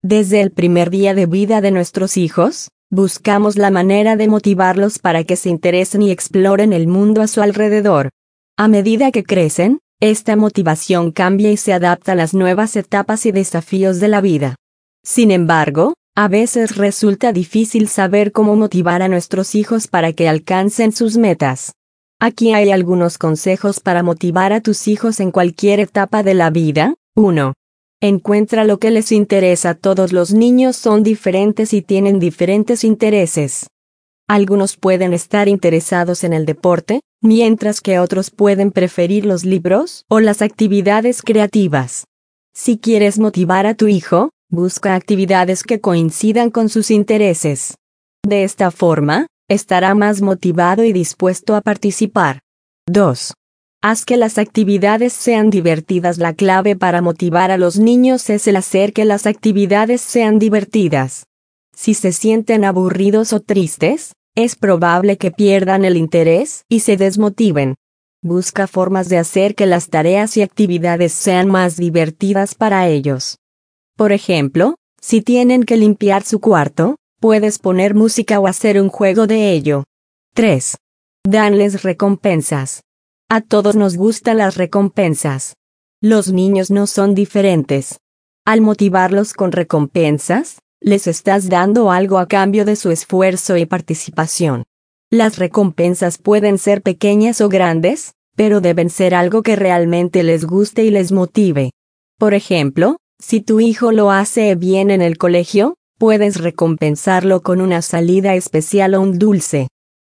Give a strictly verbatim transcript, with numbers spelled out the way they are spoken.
Desde el primer día de vida de nuestros hijos, buscamos la manera de motivarlos para que se interesen y exploren el mundo a su alrededor. A medida que crecen, esta motivación cambia y se adapta a las nuevas etapas y desafíos de la vida. Sin embargo, a veces resulta difícil saber cómo motivar a nuestros hijos para que alcancen sus metas. Aquí hay algunos consejos para motivar a tus hijos en cualquier etapa de la vida. uno. Encuentra lo que les interesa. Todos los niños son diferentes y tienen diferentes intereses. Algunos pueden estar interesados en el deporte, mientras que otros pueden preferir los libros o las actividades creativas. Si quieres motivar a tu hijo, busca actividades que coincidan con sus intereses. De esta forma, estará más motivado y dispuesto a participar. dos. Haz que las actividades sean divertidas. La clave para motivar a los niños es el hacer que las actividades sean divertidas. Si se sienten aburridos o tristes, es probable que pierdan el interés y se desmotiven. Busca formas de hacer que las tareas y actividades sean más divertidas para ellos. Por ejemplo, si tienen que limpiar su cuarto, puedes poner música o hacer un juego de ello. tres. Danles recompensas. A todos nos gustan las recompensas. Los niños no son diferentes. Al motivarlos con recompensas, les estás dando algo a cambio de su esfuerzo y participación. Las recompensas pueden ser pequeñas o grandes, pero deben ser algo que realmente les guste y les motive. Por ejemplo, si tu hijo lo hace bien en el colegio, puedes recompensarlo con una salida especial o un dulce.